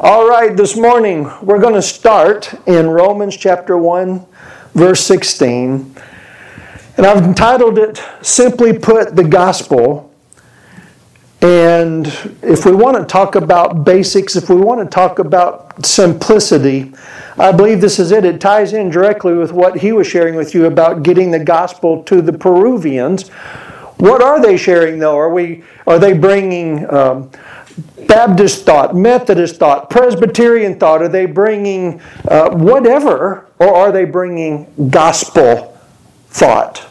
All right, this morning we're going to start in Romans chapter 1, verse 16. And I've entitled it, Simply Put, the Gospel. And if we want to talk about basics, if we want to talk about simplicity, I believe this is it. It ties in directly with what he was sharing with you about getting the gospel to the Peruvians. What are they sharing though? Are they bringing Baptist thought, Methodist thought, Presbyterian thought? Are they bringing whatever? Or are they bringing gospel thought?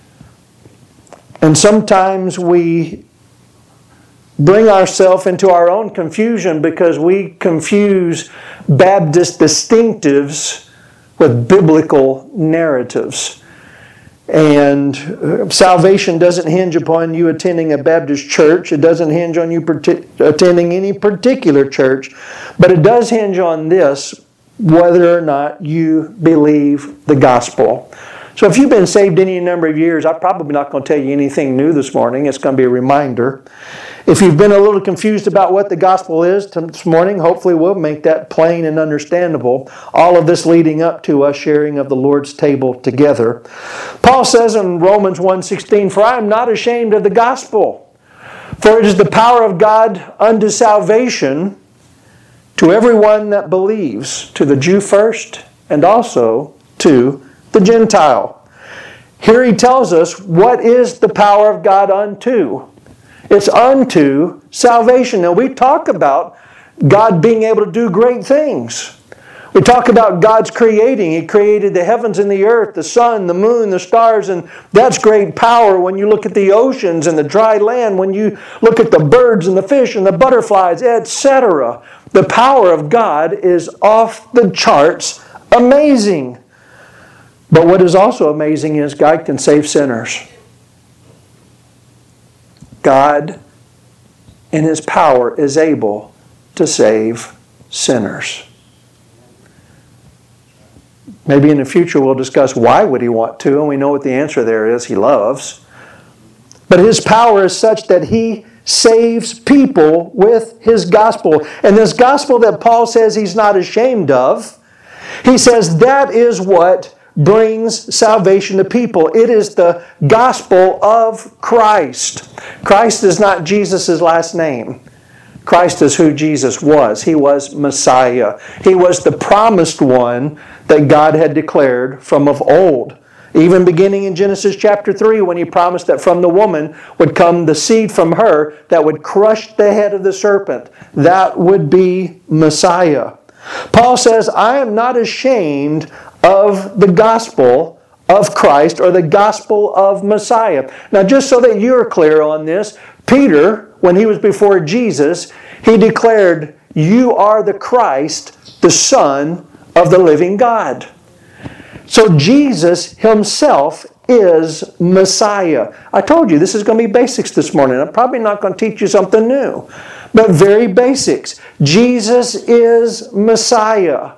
And sometimes we bring ourselves into our own confusion because we confuse Baptist distinctives with biblical narratives. And salvation doesn't hinge upon you attending a Baptist church. It doesn't hinge on you attending any particular church. But it does hinge on this, whether or not you believe the gospel. So if you've been saved any number of years, I'm probably not going to tell you anything new this morning. It's going to be a reminder. If you've been a little confused about what the gospel is this morning, hopefully we'll make that plain and understandable. All of this leading up to us sharing of the Lord's table together. Paul says in Romans 1:16, "For I am not ashamed of the gospel, for it is the power of God unto salvation to everyone that believes, to the Jew first, and also to the Gentile." Here he tells us what is the power of God unto. It's unto salvation. Now we talk about God being able to do great things. We talk about God's creating. He created the heavens and the earth, the sun, the moon, the stars, and that's great power when you look at the oceans and the dry land, when you look at the birds and the fish and the butterflies, etc. The power of God is off the charts amazing. But what is also amazing is God can save sinners. God, in His power, is able to save sinners. Maybe in the future we'll discuss why would He want to, and we know what the answer there is. He loves. But His power is such that He saves people with His gospel. And this gospel that Paul says he's not ashamed of, he says that is what brings salvation to people. It is the gospel of Christ. Christ is not Jesus' last name. Christ is who Jesus was. He was Messiah. He was the promised one that God had declared from of old. Even beginning in Genesis chapter 3, when He promised that from the woman would come the seed from her that would crush the head of the serpent. That would be Messiah. Paul says, I am not ashamed of the gospel of Christ or the gospel of Messiah. Now, just so that you're clear on this, Peter, when he was before Jesus, he declared, "You are the Christ, the Son of the living God." So Jesus Himself is Messiah. I told you this is going to be basics this morning. I'm probably not going to teach you something new, but very basics. Jesus is Messiah.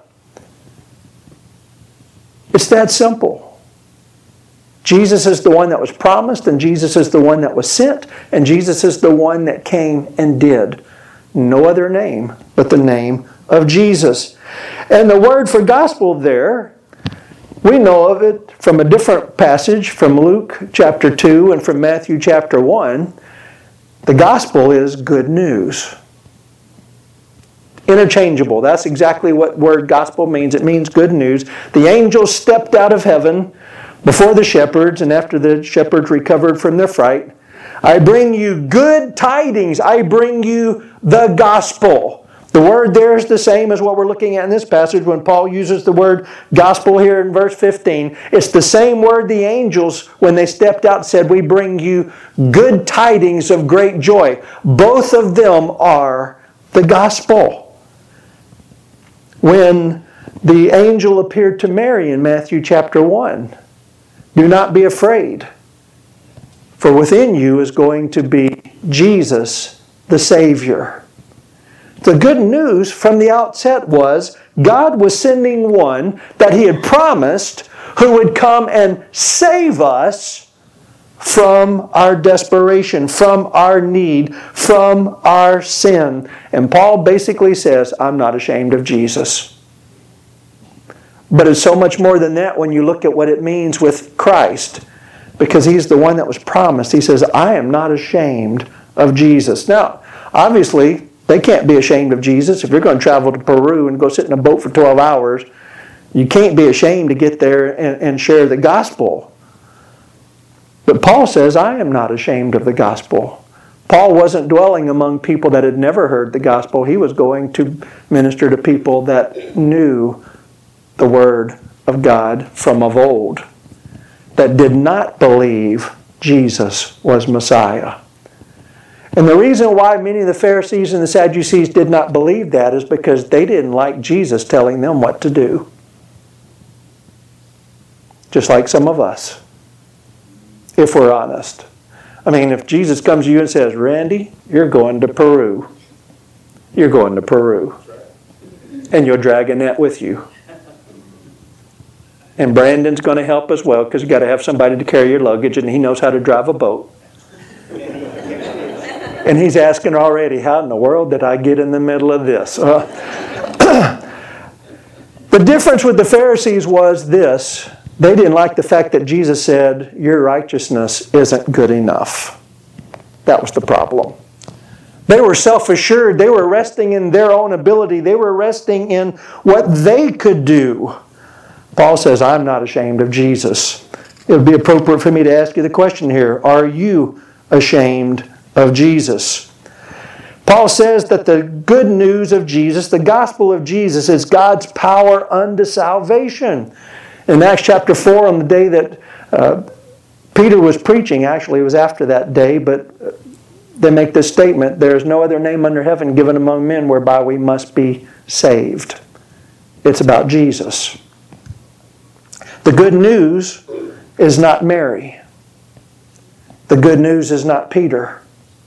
It's that simple. Jesus is the one that was promised, and Jesus is the one that was sent, and Jesus is the one that came and did. No other name but the name of Jesus. And the word for gospel there, we know of it from a different passage from Luke chapter 2 and from Matthew chapter 1. The gospel is good news. Interchangeable. That's exactly what word gospel means. It means good news. The angels stepped out of heaven before the shepherds, and after the shepherds recovered from their fright, I bring you good tidings. I bring you the gospel. The word there is the same as what we're looking at in this passage when Paul uses the word gospel here in verse 15. It's the same word the angels, when they stepped out, said, we bring you good tidings of great joy. Both of them are the gospel. When the angel appeared to Mary in Matthew chapter 1, do not be afraid, for within you is going to be Jesus, the Savior. The good news from the outset was God was sending one that He had promised who would come and save us from our desperation, from our need, from our sin. And Paul basically says, I'm not ashamed of Jesus. But it's so much more than that when you look at what it means with Christ, because He's the one that was promised. He says, I am not ashamed of Jesus. Now, obviously, they can't be ashamed of Jesus. If you're going to travel to Peru and go sit in a boat for 12 hours, you can't be ashamed to get there and share the gospel. But Paul says, I am not ashamed of the gospel. Paul wasn't dwelling among people that had never heard the gospel. He was going to minister to people that knew the Word of God from of old, that did not believe Jesus was Messiah. And the reason why many of the Pharisees and the Sadducees did not believe that is because they didn't like Jesus telling them what to do. Just like some of us, if we're honest. I mean, if Jesus comes to you and says, Randy, you're going to Peru. You're going to Peru. And you'll drag a net with you. And Brandon's going to help as well, because you've got to have somebody to carry your luggage, and he knows how to drive a boat. And he's asking already, how in the world did I get in the middle of this? The difference with the Pharisees was this. They didn't like the fact that Jesus said, your righteousness isn't good enough. That was the problem. They were self-assured. They were resting in their own ability. They were resting in what they could do. Paul says, I'm not ashamed of Jesus. It would be appropriate for me to ask you the question here. Are you ashamed of Jesus? Paul says that the good news of Jesus, the gospel of Jesus, is God's power unto salvation. In Acts chapter 4, on the day that Peter was preaching, actually it was after that day, but they make this statement, there is no other name under heaven given among men whereby we must be saved. It's about Jesus. The good news is not Mary. The good news is not Peter.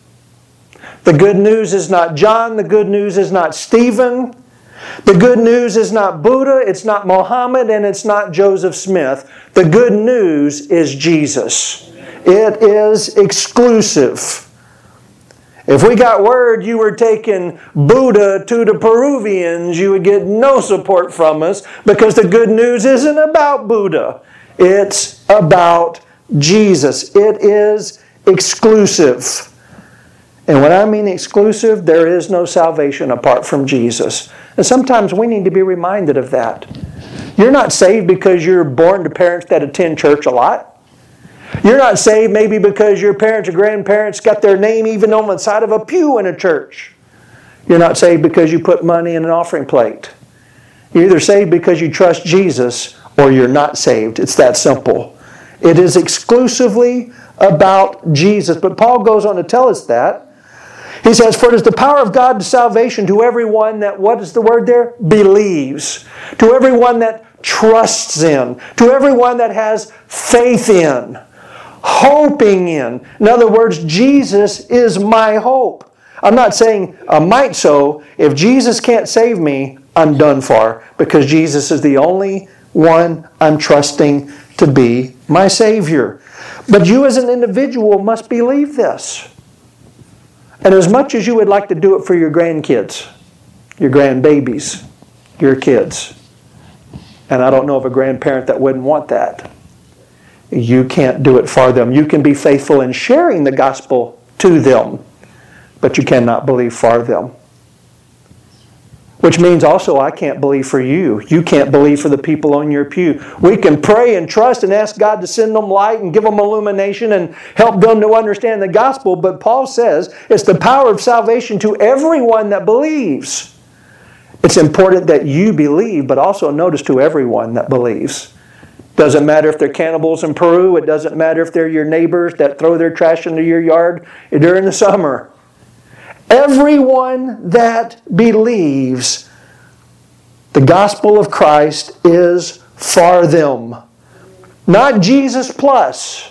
The good news is not John. The good news is not Stephen. The good news is not Buddha. It's not Mohammed. And it's not Joseph Smith. The good news is Jesus. It is exclusive. If we got word you were taking Buddha to the Peruvians, you would get no support from us, because the good news isn't about Buddha. It's about Jesus. It is exclusive. And when I mean exclusive, there is no salvation apart from Jesus. And sometimes we need to be reminded of that. You're not saved because you're born to parents that attend church a lot. You're not saved maybe because your parents or grandparents got their name even on the side of a pew in a church. You're not saved because you put money in an offering plate. You're either saved because you trust Jesus, or you're not saved. It's that simple. It is exclusively about Jesus. But Paul goes on to tell us that. He says, for it is the power of God to salvation to everyone that, what is the word there? Believes. To everyone that trusts in. To everyone that has faith in. Hoping in. In other words, Jesus is my hope. I'm not saying I might so. If Jesus can't save me, I'm done for, because Jesus is the only one I'm trusting to be my Savior. But you as an individual must believe this. And as much as you would like to do it for your grandkids, your grandbabies, your kids, and I don't know of a grandparent that wouldn't want that, you can't do it for them. You can be faithful in sharing the gospel to them, but you cannot believe for them. Which means also I can't believe for you. You can't believe for the people on your pew. We can pray and trust and ask God to send them light and give them illumination and help them to understand the gospel. But Paul says it's the power of salvation to everyone that believes. It's important that you believe, but also notice to everyone that believes. Doesn't matter if they're cannibals in Peru. It doesn't matter if they're your neighbors that throw their trash into your yard during the summer. Everyone that believes the gospel of Christ is for them. Not Jesus plus,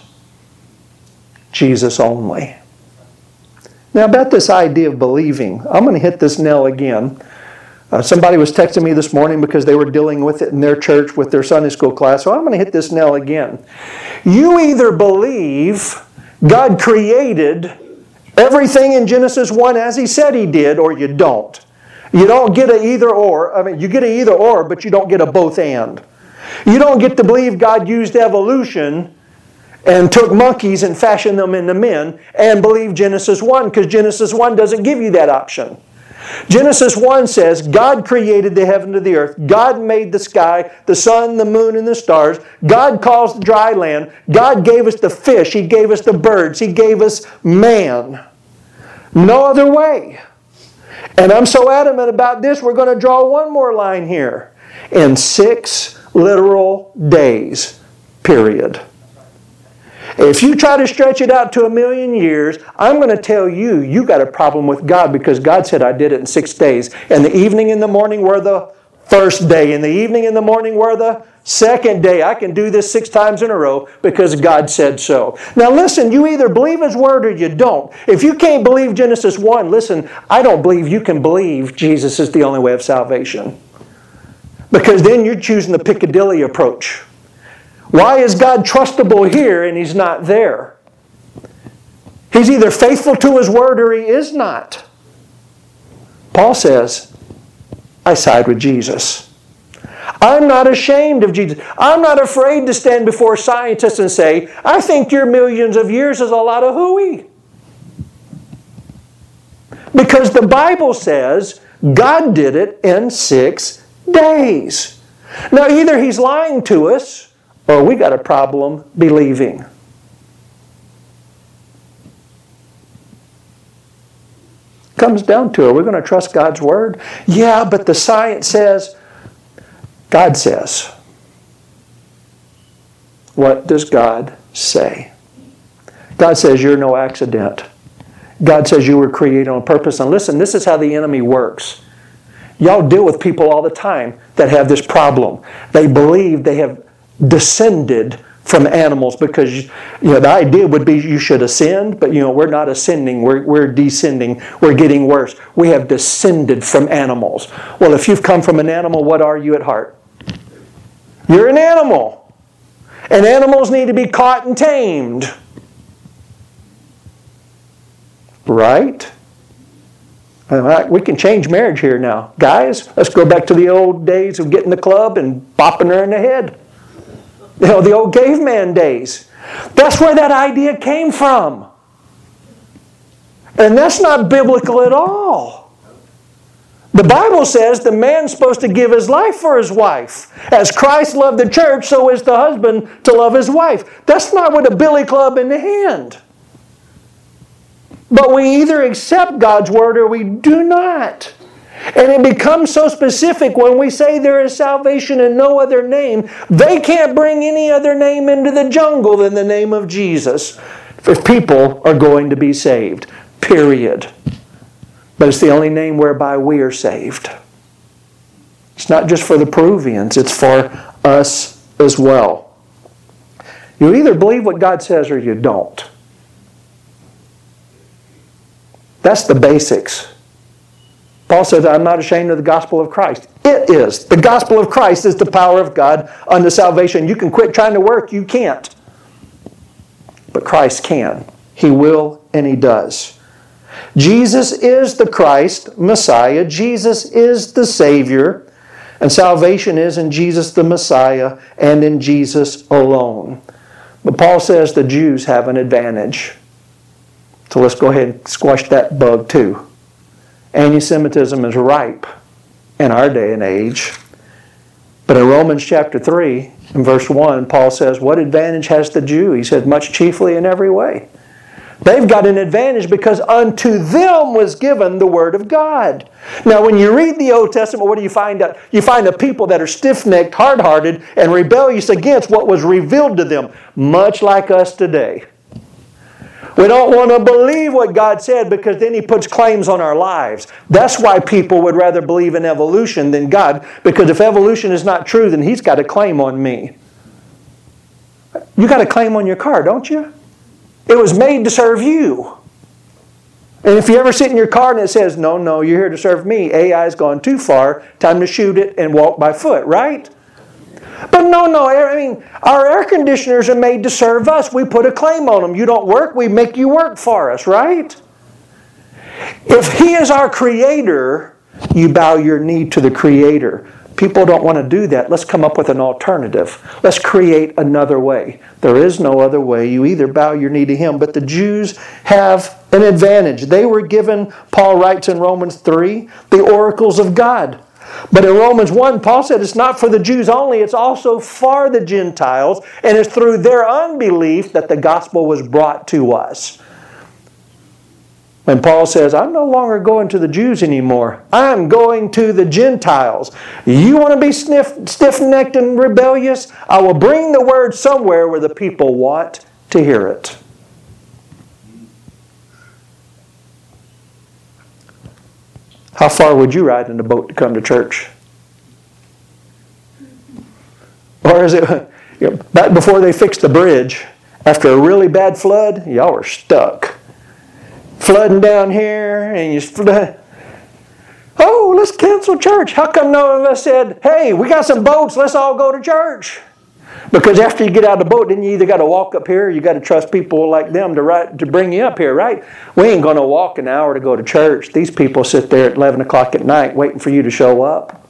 Jesus only. Now about this idea of believing, I'm going to hit this nail again. Somebody was texting me this morning because they were dealing with it in their church with their Sunday school class. So I'm going to hit this nail again. You either believe God created everything in Genesis 1 as He said He did, or you don't. You don't get an either or. I mean, you get an either or, but you don't get a both and. You don't get to believe God used evolution and took monkeys and fashioned them into men and believe Genesis 1, because Genesis 1 doesn't give you that option. Genesis 1 says, God created the heaven and the earth. God made the sky, the sun, the moon, and the stars. God caused the dry land. God gave us the fish. He gave us the birds. He gave us man. No other way. And I'm so adamant about this, we're going to draw one more line here. In 6 literal days, period. If you try to stretch it out to 1,000,000 years, I'm going to tell you, you got a problem with God, because God said I did it in 6 days. And the evening and the morning were the first day, and the evening and the morning were the second day. I can do this 6 times in a row because God said so. Now listen, you either believe His Word or you don't. If you can't believe Genesis 1, listen, I don't believe you can believe Jesus is the only way of salvation. Because then you're choosing the Piccadilly approach. Why is God trustable here and He's not there? He's either faithful to His Word or He is not. Paul says, I side with Jesus. I'm not ashamed of Jesus. I'm not afraid to stand before scientists and say, I think your millions of years is a lot of hooey. Because the Bible says God did it in 6 days. Now either He's lying to us, or we got a problem believing. Comes down to it. We're going to trust God's Word. Yeah, but the science says, God says. What does God say? God says you're no accident. God says you were created on purpose. And listen, this is how the enemy works. Y'all deal with people all the time that have this problem. They believe they have descended from animals, because the idea would be you should ascend, but we're not ascending, we're descending, we're getting worse. We have descended from animals. Well, if you've come from an animal, what are you at heart? You're an animal. And animals need to be caught and tamed. Right? We can change marriage here now. Guys, let's go back to the old days of getting the club and bopping her in the head. The old caveman days. That's where that idea came from. And that's not biblical at all. The Bible says the man's supposed to give his life for his wife. As Christ loved the church, so is the husband to love his wife. That's not with a billy club in the hand. But we either accept God's Word or we do not. And it becomes so specific when we say there is salvation in no other name. They can't bring any other name into the jungle than the name of Jesus if people are going to be saved. Period. But it's the only name whereby we are saved. It's not just for the Peruvians, it's for us as well. You either believe what God says or you don't. That's the basics. Paul says, I'm not ashamed of the gospel of Christ. It is. The gospel of Christ is the power of God unto salvation. You can quit trying to work. You can't. But Christ can. He will and He does. Jesus is the Christ, Messiah. Jesus is the Savior. And salvation is in Jesus the Messiah and in Jesus alone. But Paul says the Jews have an advantage. So let's go ahead and squash that bug too. Anti-Semitism is ripe in our day and age. But in Romans chapter 3, in verse 1, Paul says, what advantage has the Jew? He said, much chiefly in every way. They've got an advantage because unto them was given the Word of God. Now when you read the Old Testament, what do you find out? You find a people that are stiff-necked, hard-hearted, and rebellious against what was revealed to them, much like us today. We don't want to believe what God said because then He puts claims on our lives. That's why people would rather believe in evolution than God, because if evolution is not true, then He's got a claim on me. You got a claim on your car, don't you? It was made to serve you. And if you ever sit in your car and it says, no, you're here to serve me, AI's gone too far, time to shoot it and walk by foot, right? But no, I mean, our air conditioners are made to serve us. We put a claim on them. You don't work, we make you work for us, right? If He is our Creator, you bow your knee to the Creator. People don't want to do that. Let's come up with an alternative. Let's create another way. There is no other way. You either bow your knee to Him. But the Jews have an advantage. They were given, Paul writes in Romans 3, the oracles of God. But in Romans 1, Paul said it's not for the Jews only, it's also for the Gentiles, and it's through their unbelief that the gospel was brought to us. When Paul says, I'm no longer going to the Jews anymore, I'm going to the Gentiles. You want to be stiff-necked and rebellious? I will bring the word somewhere where the people want to hear it. How far would you ride in a boat to come to church? Or is it back before they fixed the bridge, after a really bad flood, y'all were stuck. Flooding down here, and you flood. Oh, let's cancel church. How come none of us said, hey, we got some boats, let's all go to church? Because after you get out of the boat, then you either got to walk up here or you got to trust people like them to bring you up here, right? We ain't going to walk an hour to go to church. These people sit there at 11 o'clock at night waiting for you to show up.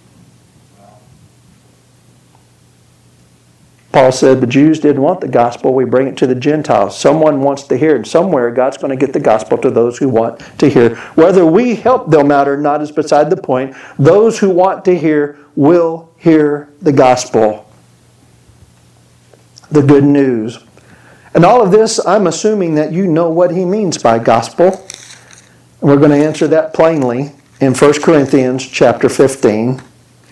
Paul said the Jews didn't want the gospel. We bring it to the Gentiles. Someone wants to hear it. Somewhere God's going to get the gospel to those who want to hear. Whether we help them out or not is beside the point. Those who want to hear will hear the gospel. The good news. And all of this, I'm assuming that you know what he means by gospel. And we're going to answer that plainly in 1 Corinthians chapter 15.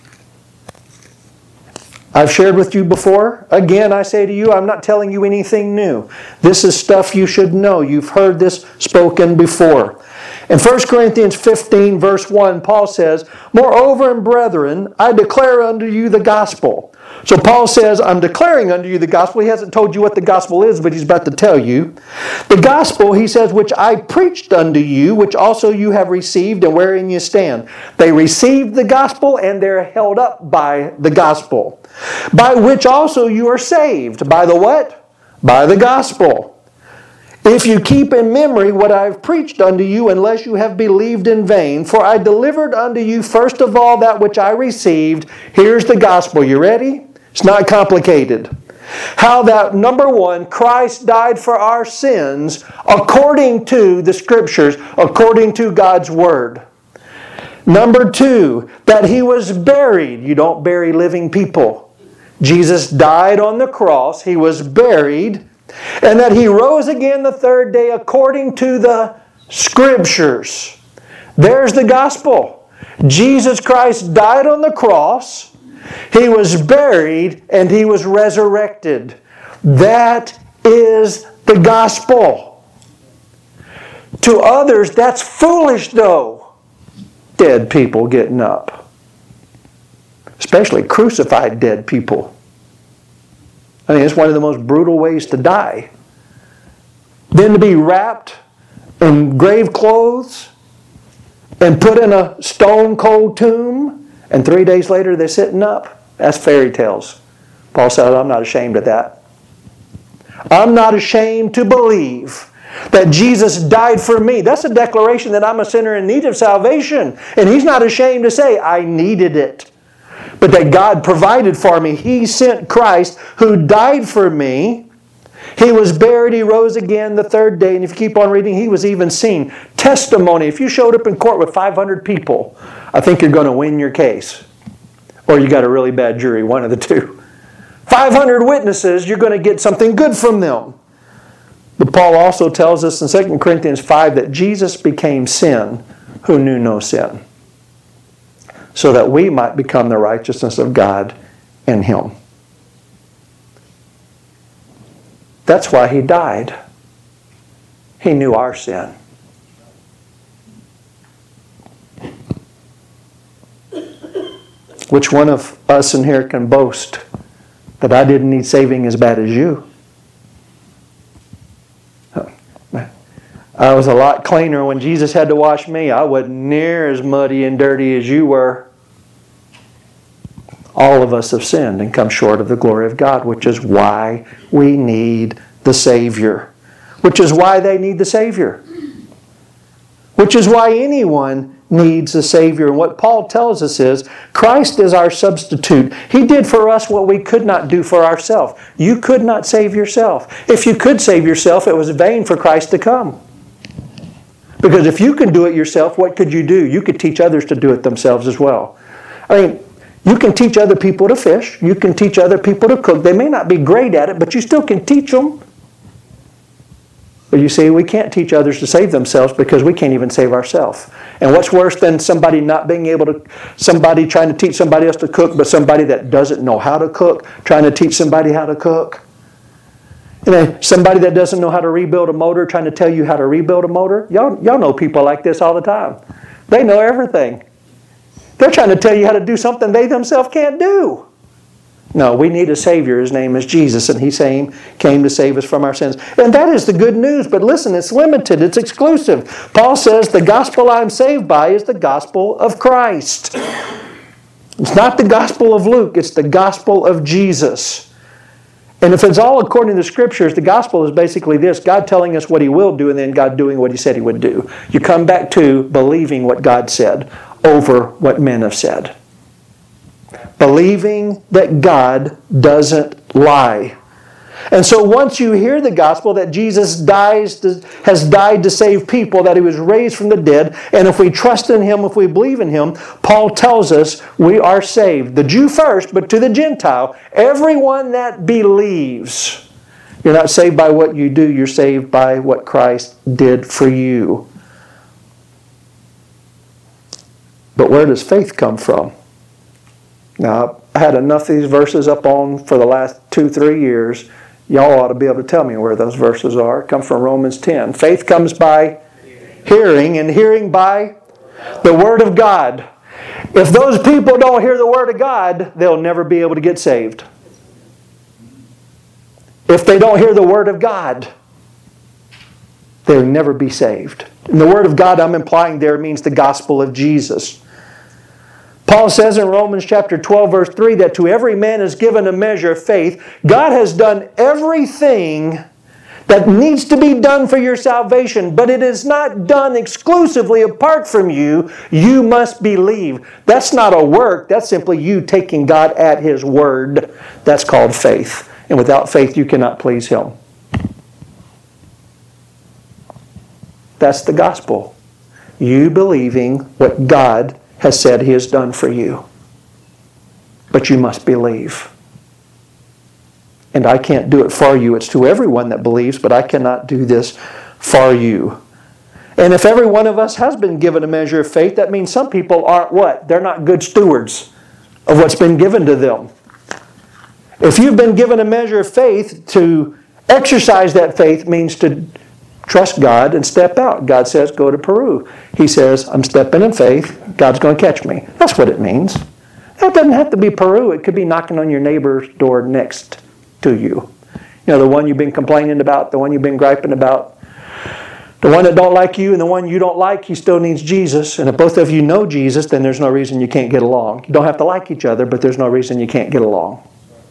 I've shared with you before. Again, I say to you, I'm not telling you anything new. This is stuff you should know. You've heard this spoken before. In 1 Corinthians 15, verse 1, Paul says, Moreover, and brethren, I declare unto you the gospel. So Paul says, I'm declaring unto you the gospel. He hasn't told you what the gospel is, but he's about to tell you. The gospel, he says, which I preached unto you, which also you have received, and wherein you stand. They received the gospel, and they're held up by the gospel. By which also you are saved. By the what? By the gospel. If you keep in memory what I have preached unto you, unless you have believed in vain. For I delivered unto you first of all that which I received. Here's the gospel. You ready? It's not complicated. How that, number one, Christ died for our sins according to the Scriptures, according to God's Word. Number two, that He was buried. You don't bury living people. Jesus died on the cross. He was buried. And that He rose again the third day according to the Scriptures. There's the gospel. Jesus Christ died on the cross. He was buried and He was resurrected. That is the gospel. To others, that's foolish though. Dead people getting up. Especially crucified dead people. I mean, it's one of the most brutal ways to die. Then to be wrapped in grave clothes and put in a stone cold tomb, and 3 days later they're sitting up. That's fairy tales. Paul said, I'm not ashamed of that. I'm not ashamed to believe that Jesus died for me. That's a declaration that I'm a sinner in need of salvation. And He's not ashamed to say, I needed it. But that God provided for me. He sent Christ who died for me. He was buried. He rose again the third day. And if you keep on reading, He was even seen. Testimony. If you showed up in court with 500 people, I think you're going to win your case. Or you got a really bad jury, one of the two. 500 witnesses, you're going to get something good from them. But Paul also tells us in 2 Corinthians 5 that Jesus became sin who knew no sin, so that we might become the righteousness of God in Him. That's why He died. He knew our sin. Which one of us in here can boast that I didn't need saving as bad as you? I was a lot cleaner when Jesus had to wash me. I wasn't near as muddy and dirty as you were. All of us have sinned and come short of the glory of God, which is why we need the Savior. Which is why they need the Savior. Which is why anyone needs a Savior. And what Paul tells us is, Christ is our substitute. He did for us what we could not do for ourselves. You could not save yourself. If you could save yourself, it was vain for Christ to come. Because if you can do it yourself, what could you do? You could teach others to do it themselves as well. I mean, you can teach other people to fish. You can teach other people to cook. They may not be great at it, but you still can teach them. But you see, we can't teach others to save themselves because we can't even save ourselves. And what's worse than somebody trying to teach somebody else to cook, but somebody that doesn't know how to cook, trying to teach somebody how to cook? You know, somebody that doesn't know how to rebuild a motor, trying to tell you how to rebuild a motor. Y'all know people like this all the time. They know everything. They're trying to tell you how to do something they themselves can't do. No, we need a Savior. His name is Jesus, and He came to save us from our sins. And that is the good news. But listen, it's limited. It's exclusive. Paul says the gospel I'm saved by is the gospel of Christ. It's not the gospel of Luke. It's the gospel of Jesus. And if it's all according to the Scriptures, the gospel is basically this: God telling us what He will do, and then God doing what He said He would do. You come back to believing what God said over what men have said. Believing that God doesn't lie. And so once you hear the gospel that Jesus has died to save people, that He was raised from the dead, and if we trust in Him, if we believe in Him, Paul tells us we are saved. The Jew first, but to the Gentile, everyone that believes. You're not saved by what you do, you're saved by what Christ did for you. But where does faith come from? Now, I had enough of these verses up on for the last 2-3 years. Y'all ought to be able to tell me where those verses are. It comes from Romans 10. Faith comes by hearing, and hearing by the Word of God. If those people don't hear the Word of God, they'll never be able to get saved. If they don't hear the Word of God, they'll never be saved. And the Word of God I'm implying there means the gospel of Jesus. Paul says in Romans chapter 12, verse 3, that to every man is given a measure of faith. God has done everything that needs to be done for your salvation, but it is not done exclusively apart from you. You must believe. That's not a work. That's simply you taking God at His word. That's called faith. And without faith, you cannot please Him. That's the gospel. You believing what God has said He has done for you. But you must believe. And I can't do it for you. It's to everyone that believes, but I cannot do this for you. And if every one of us has been given a measure of faith, that means some people aren't what? They're not good stewards of what's been given to them. If you've been given a measure of faith, to exercise that faith means to trust God and step out. God says, go to Peru. He says, I'm stepping in faith. God's going to catch me. That's what it means. It doesn't have to be Peru. It could be knocking on your neighbor's door next to you. You know, the one you've been complaining about, the one you've been griping about, the one that don't like you and the one you don't like, he still needs Jesus. And if both of you know Jesus, then there's no reason you can't get along. You don't have to like each other, but there's no reason you can't get along.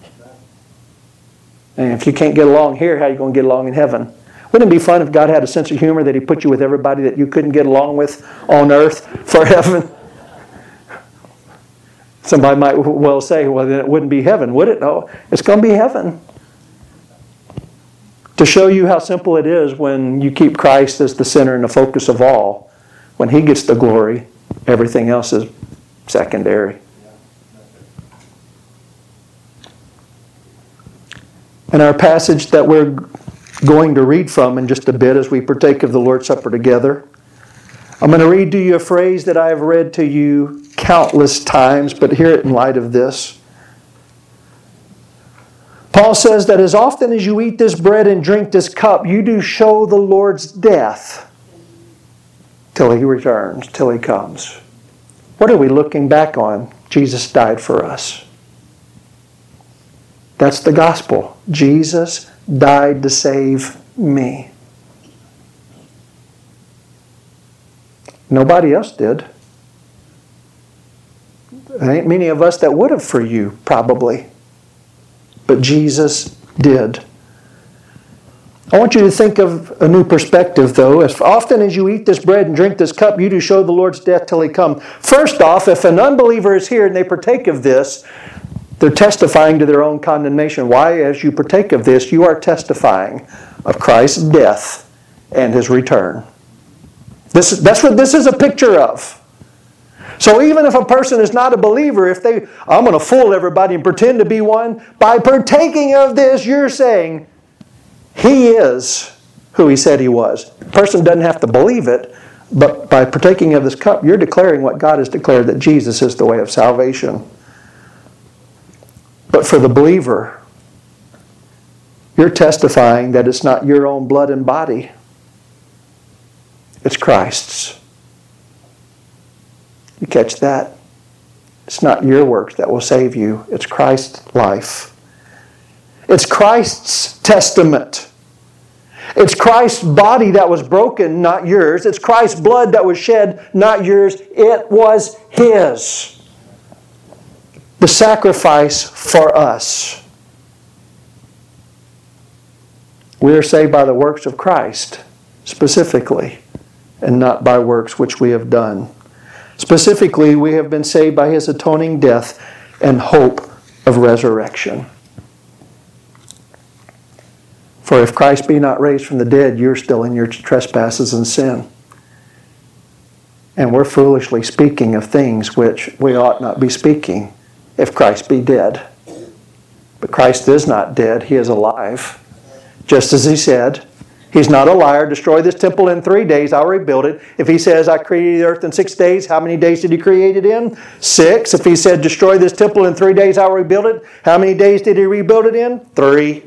And if you can't get along here, how are you going to get along in heaven? Wouldn't it be fun if God had a sense of humor that He put you with everybody that you couldn't get along with on earth for heaven? Somebody might well say, well, then it wouldn't be heaven, would it? No, it's going to be heaven. To show you how simple it is when you keep Christ as the center and the focus of all, when He gets the glory, everything else is secondary. In our passage that we're going to read from in just a bit as we partake of the Lord's Supper together, I'm going to read to you a phrase that I have read to you countless times, but hear it in light of this. Paul says that as often as you eat this bread and drink this cup, you do show the Lord's death till He returns, till He comes. What are we looking back on? Jesus died for us. That's the gospel. Jesus died to save me. Nobody else did. There ain't many of us that would have for you, probably. But Jesus did. I want you to think of a new perspective, though. As often as you eat this bread and drink this cup, you do show the Lord's death till He come. First off, if an unbeliever is here and they partake of this, they're testifying to their own condemnation. Why? As you partake of this, you are testifying of Christ's death and His return. That's what this is a picture of. So even if a person is not a believer, I'm going to fool everybody and pretend to be one, by partaking of this, you're saying, He is who He said He was. The person doesn't have to believe it, but by partaking of this cup, you're declaring what God has declared, that Jesus is the way of salvation. But for the believer, you're testifying that it's not your own blood and body. It's Christ's. You catch that? It's not your works that will save you. It's Christ's life. It's Christ's testament. It's Christ's body that was broken, not yours. It's Christ's blood that was shed, not yours. It was His. The sacrifice for us. We are saved by the works of Christ, specifically, and not by works which we have done. Specifically, we have been saved by His atoning death and hope of resurrection. For if Christ be not raised from the dead, you're still in your trespasses and sin. And we're foolishly speaking of things which we ought not be speaking if Christ be dead. But Christ is not dead. He is alive. Just as He said, He's not a liar. Destroy this temple in 3 days, I'll rebuild it. If He says, I created the earth in 6 days, how many days did He create it in? 6. If He said, destroy this temple in 3 days, I'll rebuild it, how many days did He rebuild it in? 3.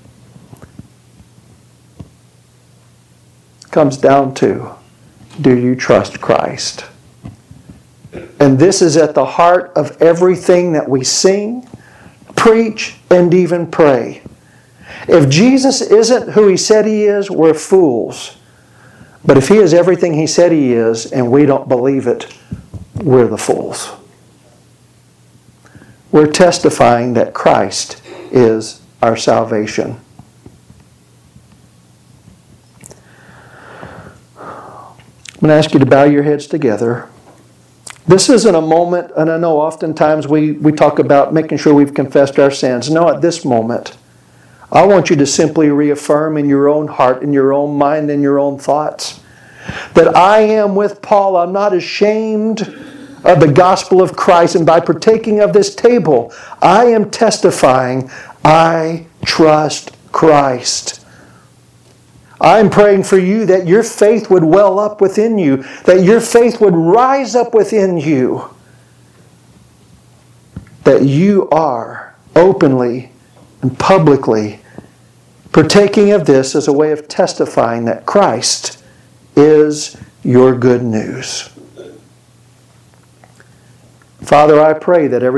Comes down to, do you trust Christ? And this is at the heart of everything that we sing, preach, and even pray. If Jesus isn't who He said He is, we're fools. But if He is everything He said He is, and we don't believe it, we're the fools. We're testifying that Christ is our salvation. I'm going to ask you to bow your heads together. This isn't a moment, and I know oftentimes we talk about making sure we've confessed our sins. No, at this moment, I want you to simply reaffirm in your own heart, in your own mind, in your own thoughts, that I am with Paul. I'm not ashamed of the gospel of Christ, and by partaking of this table, I am testifying, I trust Christ. I'm praying for you that your faith would well up within you, that your faith would rise up within you, that you are openly and publicly partaking of this as a way of testifying that Christ is your good news. Father, I pray that every